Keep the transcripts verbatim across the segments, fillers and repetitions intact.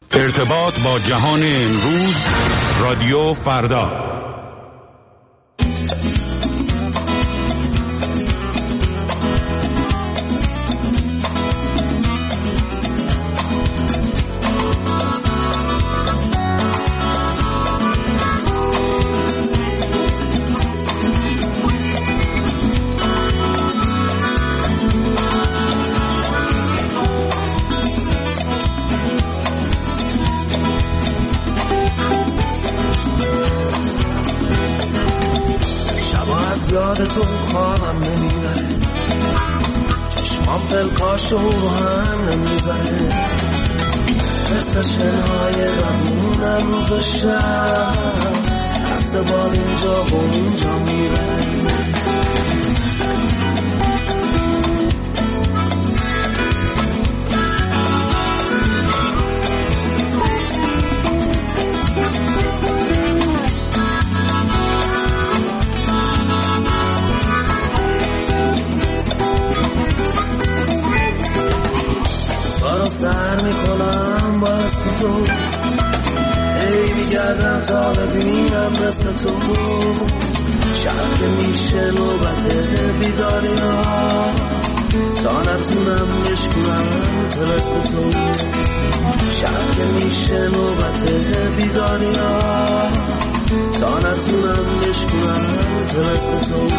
ارتباط با جهان امروز، رادیو فردا. یاد تو خوابم نمیبره، چشمام پلکاشو هم نمیبره، مثل شنهای رمونم روز و شب هفته بار اینجا و اونجا میبره. سر میکنم با اسم تو، ای میگردم تا ببینم مثل تو، شب که میشه نوبت بیداری ها، تا نتونم بشکنم طلسم تو، شب که میشه نوبت بیداری ها، تا نتونم بشکنم طلسم تو.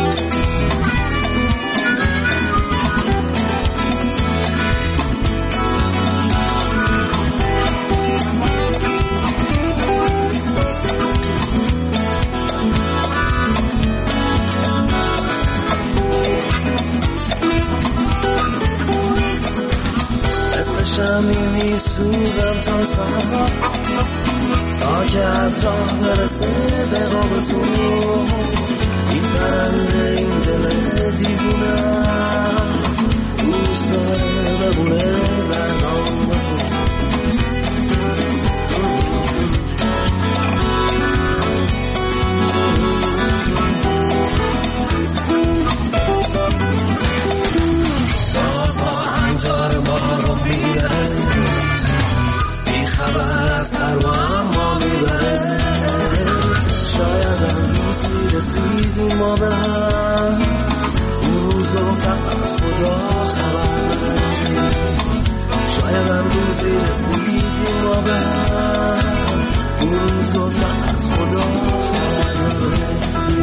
شمیمی سوزم تا سهر، تا که از راه برسه به قاب تو، این پرنده این دل دیوونه دوست داره بمونه در نام تو. باز آهنگدار ما رو بیاره، بی خبر از پروام ما میبره، شاید هم روزی رسیدیم ما به هم، اون روزو فقط خدا خبر داره، شاید هم روزی رسیدیم ما به هم، اون روزو فقط خدا خبر داره.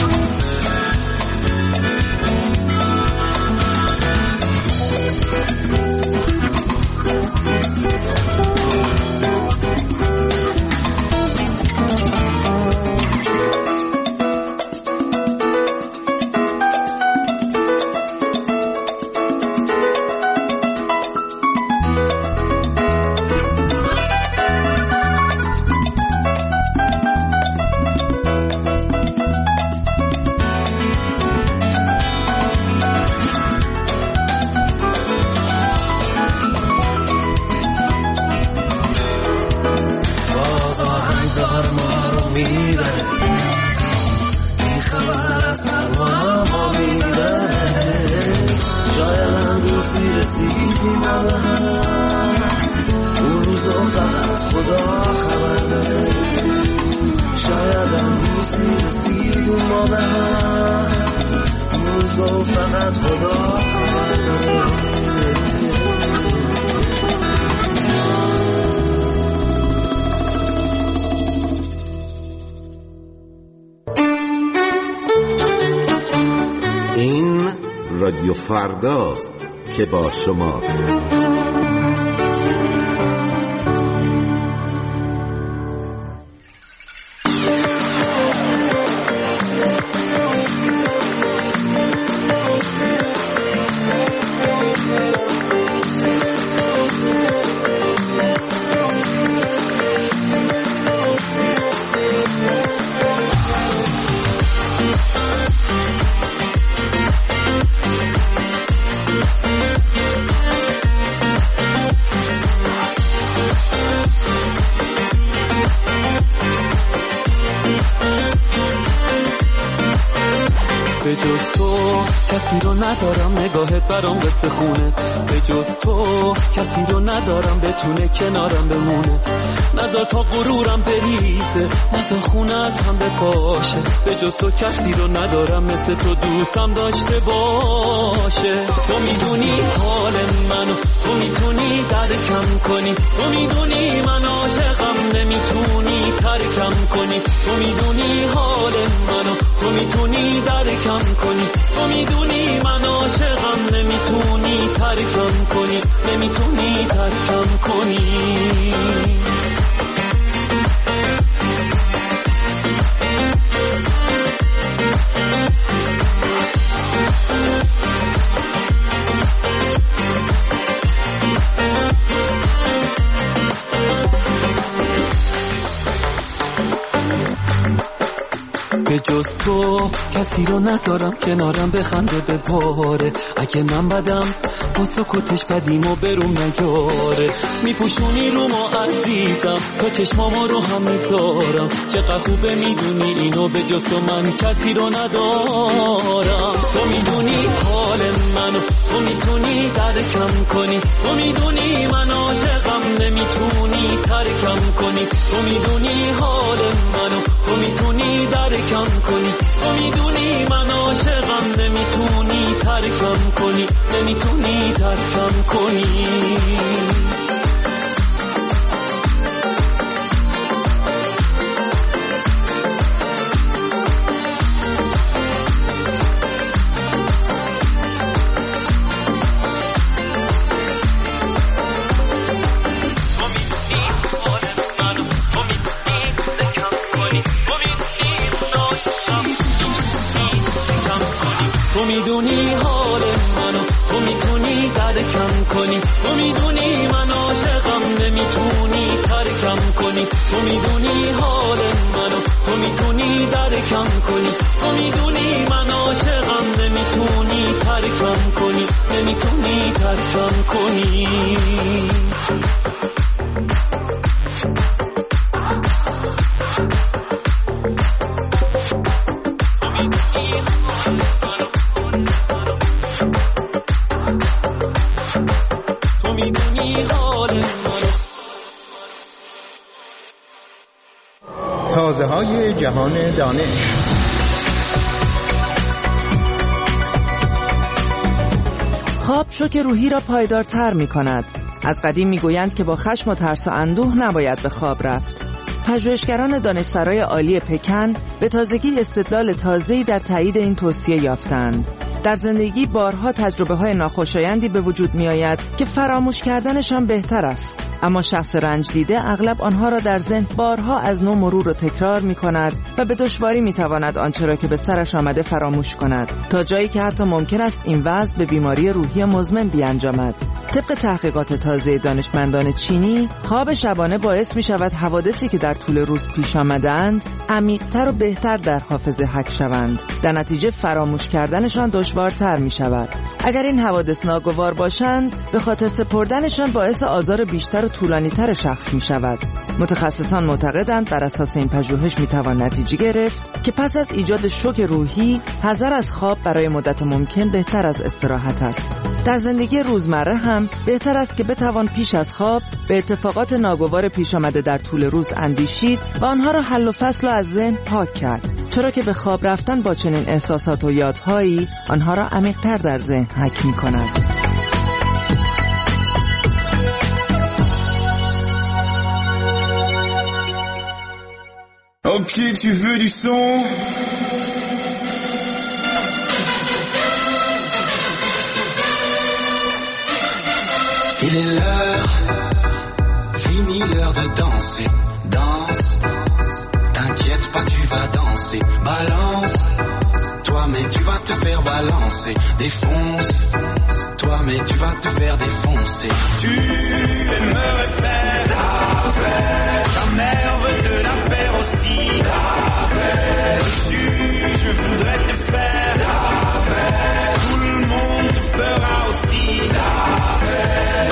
این رادیو فرداست که با شماست. به جز تو کسی رو ندارم نگاهت برام بخونه، به جز تو کسی رو ندارم بتونه کنارم بمونه. نذار تا غرورم بریزه، نذار خونه از هم بپاشه، به جز تو کسی رو ندارم مثل تو دوستم داشته باشه. تو میدونی حال منو، تو میتونی درکم کنی، تو میدونی من عاشقم نمیتونی ترکم کنی. تو میدونی حال منو، تو میتونی درکم کنی، تو میدونی من عاشقم نمیتونی ترکم کنی، نمیتونی ترکم کنی. به جز تو کسی رو ندارم کنارم بخنده بباره. اگه من بدم با سکوتش بدیم و برون نیاره. میپوشونی رو ما عزیزم، تا چشماما رو هم میذارم. چقدر خوبه میدونی اینو، به جز تو من کسی رو ندارم. تو میدونی حال منو، تو میتونی درکم کنی، تو میدونی من عاشقم نمیتونی ترکم کنی. تو میدونی حال منو، تو میتونی درکم کنی، تو میدونی من عاشقم نمیتونی ترکم کنی، نمیتونی ترکم کنی. تو میدونی حال منو، تو میتونی درکم کنی، تو میدونی من عاشقم نمیتونی ترکم کنی. تو میدونی حال منو، تو میتونی درکم کنی، تو میدونی من عاشقم نمیتونی ترکم کنی، نمیتونی ترکم کنی. تازه های جهان دانش. خواب شوک روحی را پایدارتر می کند. از قدیم می گویند که با خشم و ترس و اندوه نباید به خواب رفت. پژوهشگران دانشسرای عالی پکن به تازگی استدلال تازه‌ای در تایید این توصیه یافتند. در زندگی بارها تجربه های ناخوشایندی به وجود می آید که فراموش کردنشان بهتر است. اما شخص رنج دیده اغلب آنها را در ذهن بارها از نو مرور و تکرار می کند و به دشواری می تواند آنچه را که به سرش آمده فراموش کند، تا جایی که حتی ممکن است این وضع به بیماری روحی مزمن بیانجامد. طبق تحقیقات تازه دانشمندان چینی، خواب شبانه باعث می شود حوادثی که در طول روز پیش آمدند عمیق‌تر و بهتر در حافظه حک شوند. در نتیجه فراموش کردنشان دشوارتر می شود. اگر این حوادث ناگوار باشند، به خاطر سپردنشان باعث آزار بیشتر و طولانی‌تر شخص می شود. متخصصان معتقدند بر اساس این پژوهش می توان نتیجه گرفت که پس از ایجاد شوک روحی، حذر از خواب برای مدت ممکن بهتر از استراحت است. در زندگی روزمره هم بهتر است که بتوان پیش از خواب به اتفاقات ناگوار پیش آمده در طول روز اندیشید و آنها را حل و فصل و از ذهن پاک کرد، چرا که به خواب رفتن با چنین احساسات و یادهایی آنها را عمیق‌تر در ذهن حک می‌کند. Ok, tu veux du son? Il est l'heure, fini l'heure de danser. Danse, t'inquiète pas, tu vas danser. Balance, toi mais tu vas te faire balancer. Défonce, toi mais tu vas te faire défoncer. Tu aimerais faire ta fête, ta mère veut te la faire aussi. Ta fête, dessus je voudrais te faire ta fête. Tout le monde te fera aussi ta fête.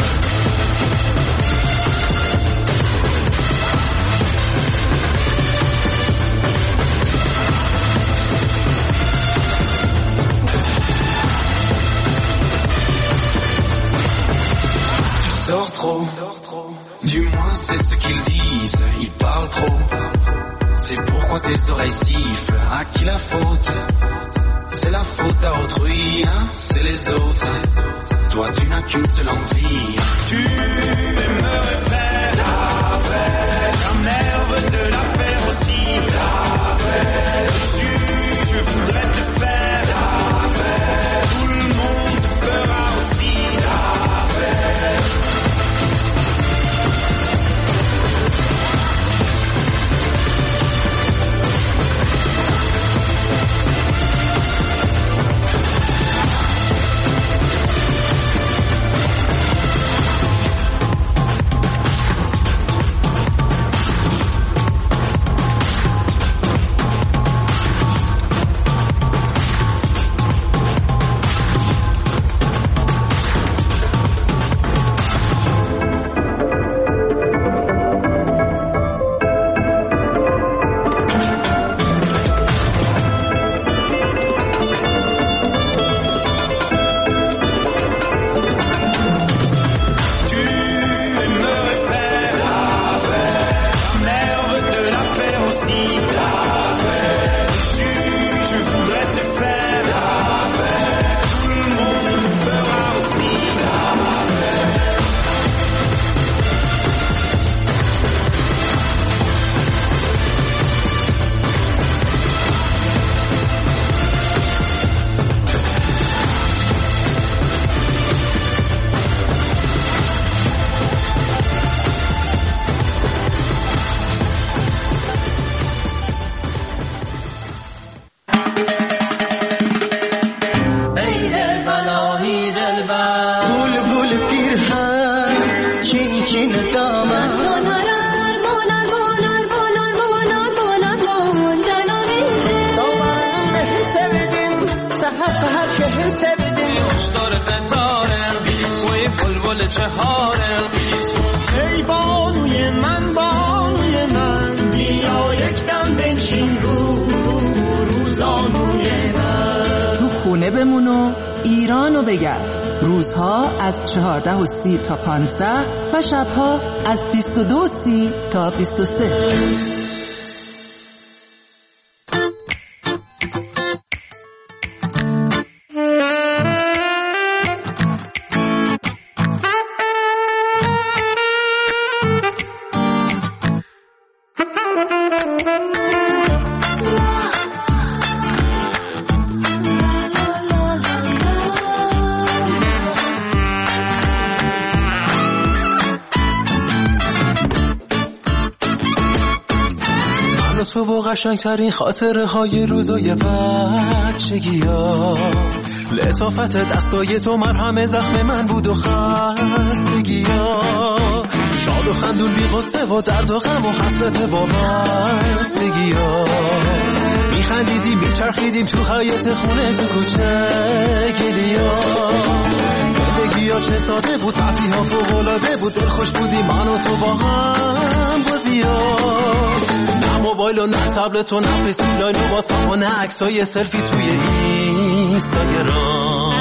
c'est ce qu'ils disent, ils parlent trop. C'est pourquoi tes oreilles sifflent. À qui la faute? C'est la faute à autrui, hein? C'est les autres. Toi tu n'as qu'une seule envie. Tu aimerais faire la fête. Ta mère veut te la faire aussi. La fête. Tu, je voudrais te faire la fête. Tout le monde te fera aussi la fête. ای بانوی من بانوی من بیا یک دم بنشین رو روزانوی من. تو خونه بمون و ایرانو بگرد. روزها از چهارده و سی تا پانزده و شبها از بیست و دو و سی تا بیست و سه. تو با قشنگترین خاطره های روزای بچگی ها، لطافت دستای تو مرهم زخم من بود و خستگی ها، شاد و خندون بی غصه و درد و غم و حسرت با بستگی ها، میخندیدیم میچرخیدیم تو حیاط خونه تو کوچه گلی ها، زندگی ها چه ساده بود، تحتی ها فوق‌العاده بود، دل خوش بودیم من و تو با هم بازی ها، نه موبایل و نه تبلت و نه فیسبوک لاین و واتساپ و نه عکسای سلفی توی اینستاگرام.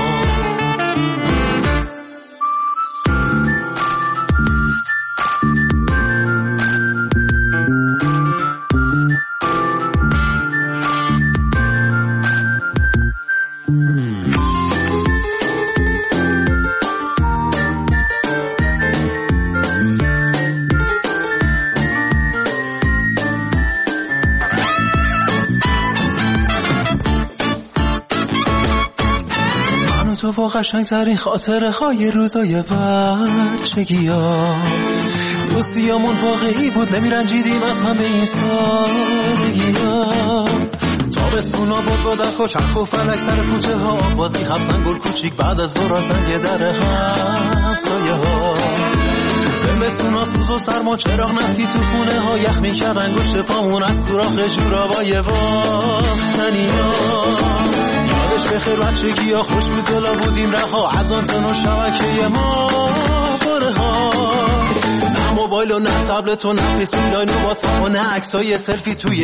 تو با قشنگترین خاطره های روزای بچگی ها، دوستیامون واقعی بود، نمیرنجیدیم از همه این سادگی ها، تابستونا بود با دخ و چرخ و فلک سر کوچه ها، بازی حبسن گل کوچیک بعد از ظهر زنگ در همسایه ها، زمستونا سوز و سرما چراغ نفتی تو خونه ها، یخ میکرد انگشت پامون از سوراخ جورابای واختنی ها، یادش بخیر بچگی ها خوش بود دلا بودیم رها، از آنتن و شبکه ما باره ها، نه موبایل و نه تبلت و نه فیسبوک لاین و واتساپ و نه عکسای سلفی توی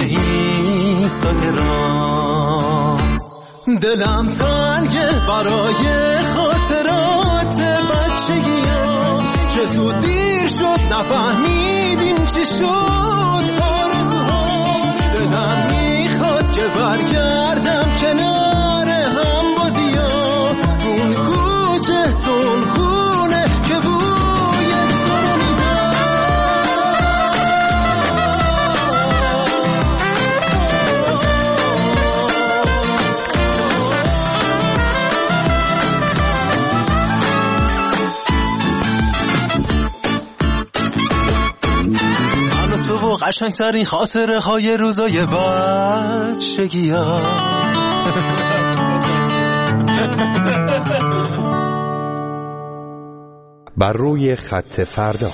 اینستاگرام. دلم تنگه برای خاطرات بچگی ها، چه زود دیر شد نفهمیدیم چی شد. آرزوها دلم میخواد که برگردم کنار هم بازیا، تون کوچه تون خونه که بوی تو رو میدم. من و تو و قشنگترین خاطره های روزای بچگی ها. بر روی خط فردا.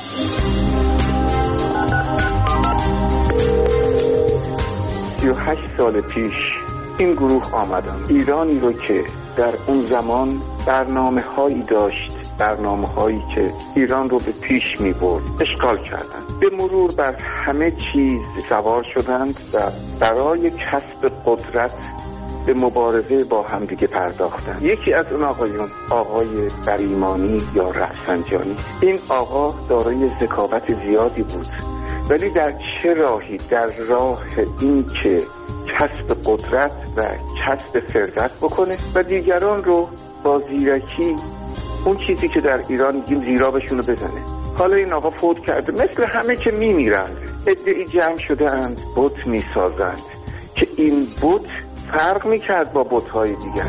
سی و هشت سال پیش این گروه آمدن ایرانی رو که در اون زمان برنامه هایی داشت، برنامه هایی که ایران رو به پیش می برد، اشغال کردند. به مرور بر همه چیز سوار شدند و برای کسب قدرت به مبارزه با همدیگه پرداختند. یکی از اون آقایون آقای بریمانی یا رفسنجانی، این آقا دارای ذکاوت زیادی بود، ولی در چه راهی؟ در راه این که کسب قدرت و کسب ثروت بکنه و دیگران رو با زیرکی اون چیزی که در ایران میگیم زیرابشون رو بزنه. حالا این آقا فوت کرده، مثل همه که میمیرند عده‌ای جمع شده اند بت میسازند که این بت فرق میکرد با بت‌های دیگر.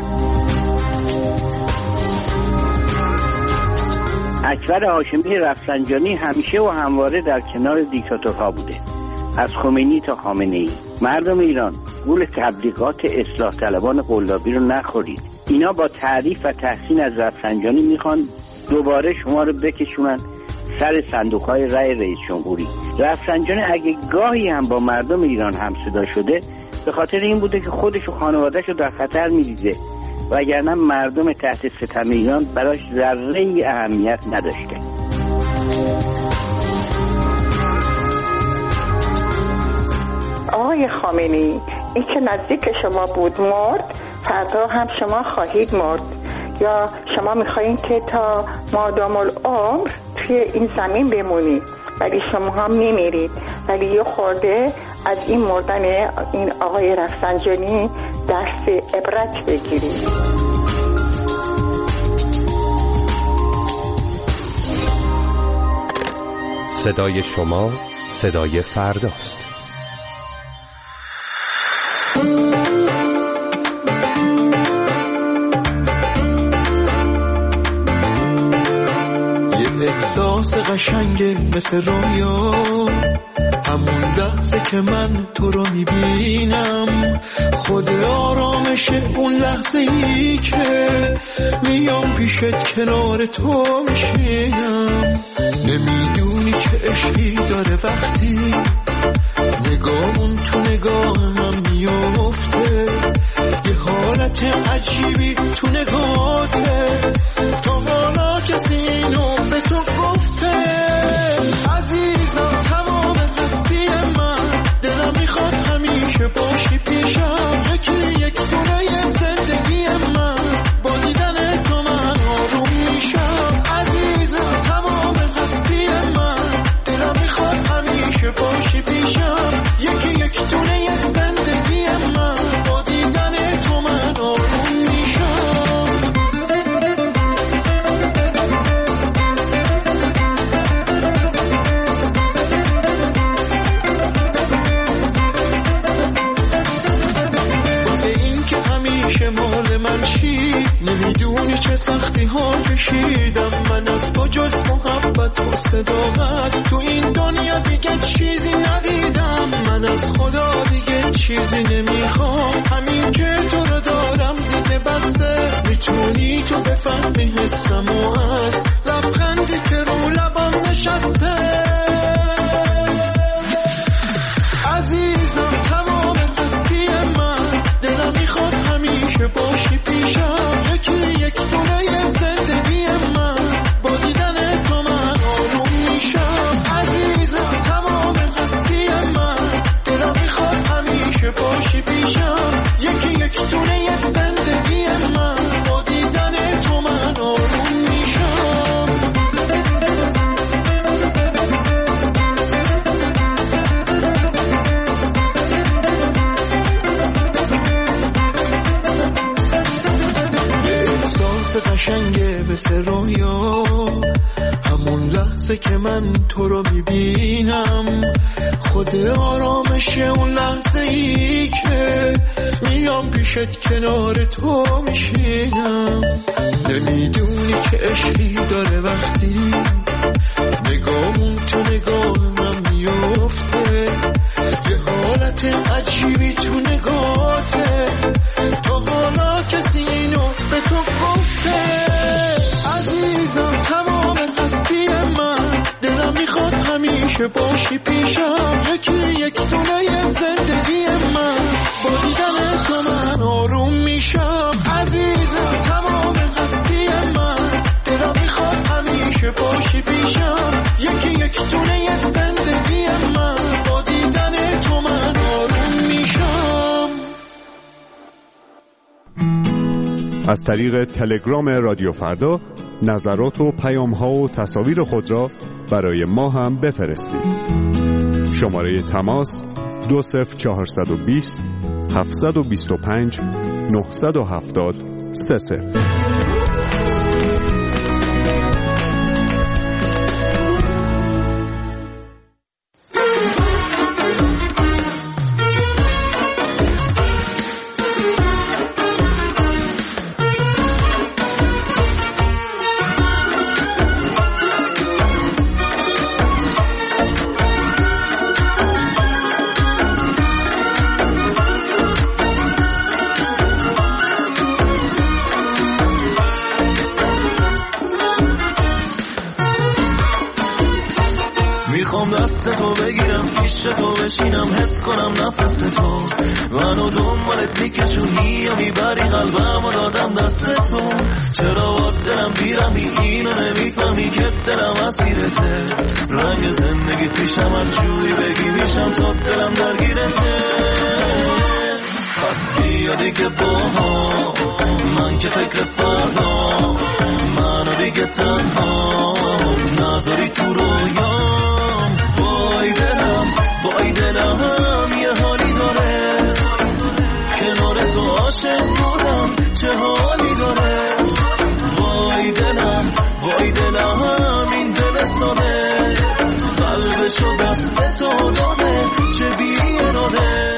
اکبر هاشمی رفسنجانی همیشه و همواره در کنار دیکتاتورها بوده، از خمینی تا خامنه‌ای. مردم ایران گول تبلیغات اصلاح طلبان قلابی رو نخورید. اینا با تعریف و تحسین از رفسنجانی میخوان دوباره شما رو بکشونن سر صندوق‌های رأی رئیس جمهوری. رفسنجانی اگه گاهی هم با مردم ایران همصدا شده به خاطر این بوده که خودش و خانواده‌اش رو در خطر می‌دیده، وگرنه مردم تحت ستم ایران براش ذره‌ای اهمیت نداشته. آقای خامنه‌ای، این که نزدیک شما بود مرد، فردا هم شما خواهید مرد، یا شما میخواین که تا مادام العمر توی این زمین بمونید، ولی شما هم نمیرید، ولی یه خورده از این مردن این آقای رفسنجانی درس عبرت بگیرید. صدای شما صدای فرداست. یه احساس قشنگه مثل رویا، همون لحظه که من تو رو میبینم، خود آرامشه اون لحظه ای که میام پیشت کنار تو میشینم. نمیدونی که عشقی داره وقتی نگاهمون تو نگاه هم میافته، یه حالت عجیبی تو نگاهته، تا حالا کسی اینو به تو گفته. عزیزم تمام هستی من، دلم میخواد همیشه باشی پیشم، یکی یک دونه زندگی من، با دیدن تو من آروم میشم. عزیزم تمام هستی من، دلم میخواد همیشه باشی پیشم، یکی یک دونه زندگی من، با دیدن تو من آروم میشم. نمیدونی چه سختی ها کشیدم من از تو، جز محبت و صداقت تو این دنیا دیگه چیزی ندیدم. من از خدا دیگه چیزی نمیخوام، همین که تو رو دارم دیگه بسته. میتونی تو بفهمی حسم و از لبخندی که رو لبم نشسته. عزیزم تمام هستی من، دلم میخواد همیشه باشی پیشم، یکی یک دونه زندگی من، با دیدن تو من آروم میشم. عزیزم تمام هستی من، دلم میخواد همیشه باشی پیشم، یکی یک دونه زندگی من، با دیدن تو من آروم میشم. رو میبینم، خود آرامش اون لحظه ای که میام پیشت کنار تو میشینم. نمیدونی که عشقی داره وقتی نگامون تو نگاه من میفته، یه حالت عجیبی تو نگاهته، تا حالا کسی اینو به تو گفته؟ عزیزم تمام هستی من، دلم میخواد همیشه باشی پیشم، یکی یک دونه زندگی من، با دیدن تو من آروم میشم. عزیزم تمام هستی من، دلم میخواد همیشه باشی پیشم، یکی یک دونه زندگی من، با دیدن تو من آروم میشم. از طریق تلگرام رادیو فردا نظرات و پیام‌ها و تصاویر خود را برای ما هم بفرستید. شماره تماس دو صفر چهارصد و بیست هفتصد و بیست و پنج نهصد و هفتاد سه صفر. دست تو بگیرم، پیش تو بشینم، حس کنم نفس تو منو دنبالت میکشونی و میبری قلبم و دادم دست تو. چرا با دلم بیرمی اینو نمیفهمی که دلم اسیرته، رنگ زندگی پیشم هر جوری بگی میشم تا دلم درگیرته. پس بیا دیگه باها من که فکر فردا، منو دیگه تنها نذاری تو رویام. وای دلم وای دلم یه حالی داره، کنار تو عاشق بودم چه حالی داره. وای دلم وای دلم این دل ساده، قلبشو دست تو داده چه بی اراده.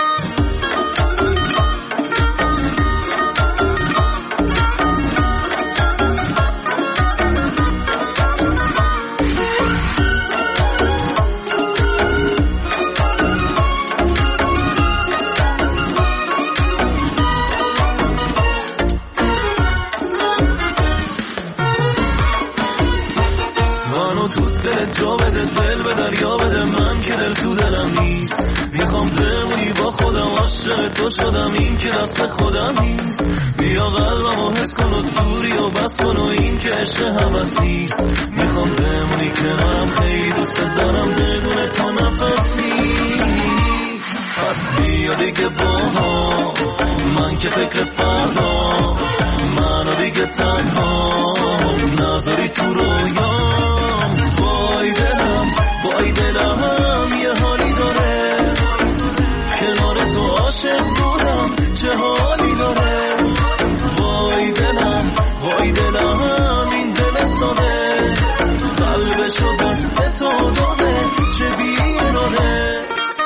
جا بده دل به دریا بده، من که دل تو دلم نیست، میخوام بمونی با خودم، عاشق تو شدم این که دست خودم نیست. بیا قلبمو حس کن و دوری و بس کن و این که عشق هوس نیست. میخوام بمونی کنارم، خیلی دوست دارم، بدون تو نفس نیست. پس بیا دیگه باها من که فکر فردا، منو دیگه تنها نذاری تو رویام. وای دلم وای دلم یه حالی داره، کنار تو عاشق بودم چه حالی داره. وای دلم وای دلم این دل ساده، قلبشو دست تو داده چه بی اراده.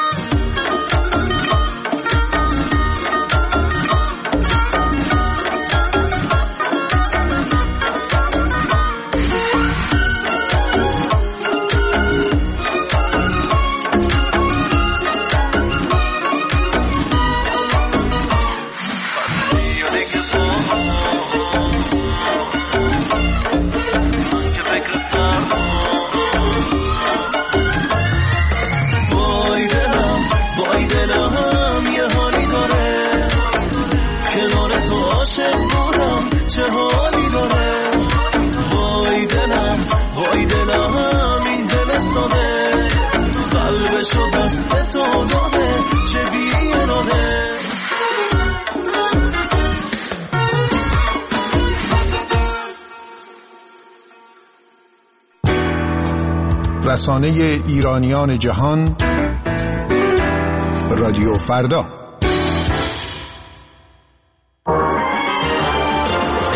رسانه ایرانیان جهان، رادیو فردا.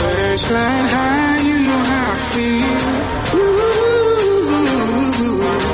How you know how I feel. Ooh,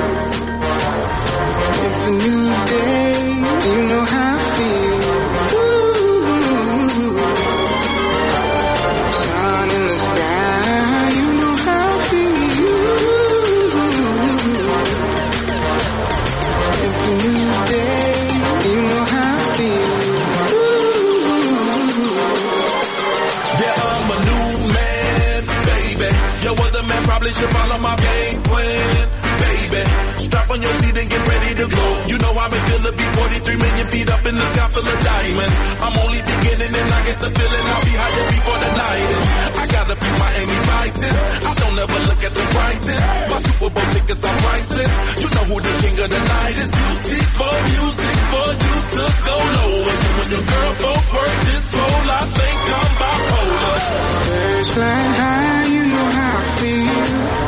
Strap on your seat and get ready to go. You know I've been feeling be forty-three million feet up in the sky full of diamonds. I'm only beginning and I get the feeling I'll be higher before the night is. I got a few Miami Vices. I don't ever look at the prices. My Super Bowl tickets are priceless. You know who the king of the night is. Beauty for music for you to go lower. You and your girl both work this pole. I think I'm bipolar. Birds flying high, you know how I feel.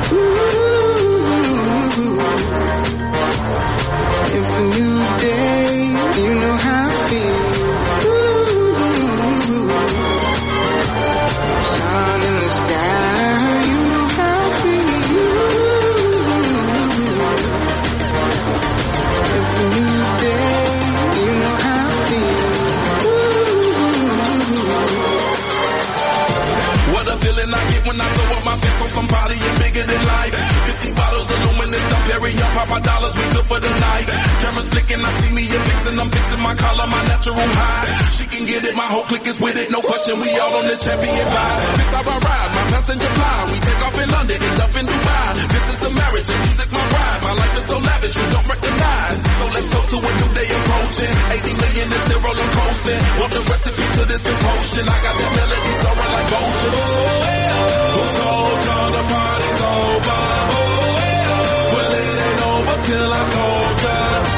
Ooh, it's a new day, you know how I feel. Ooh, sun in the sky, you know how I feel. It's a new day, you know how I feel. What a feeling I get when I throw up my fist on somebody and bigger than life. Fifty bottles of luminous, I'm Perry, up pop my dollars, we good for the night. Cameras flicking, I see me and fixing, I'm fixing my collar, my natural high. She can get it, my whole clique is with it, no question, we all on this champion vibe. This how I ride, my passenger fly. We take off in London, end up in Dubai. This is the marriage, and music my ride. My life is so lavish, you don't recognize. So let's go to a new day approaching. eighty million is zero, I'm coasting. Want the recipe to this potion? I got this melody soaring like vultures. Who told y'all the party's over? Well, it ain't over till I told ya.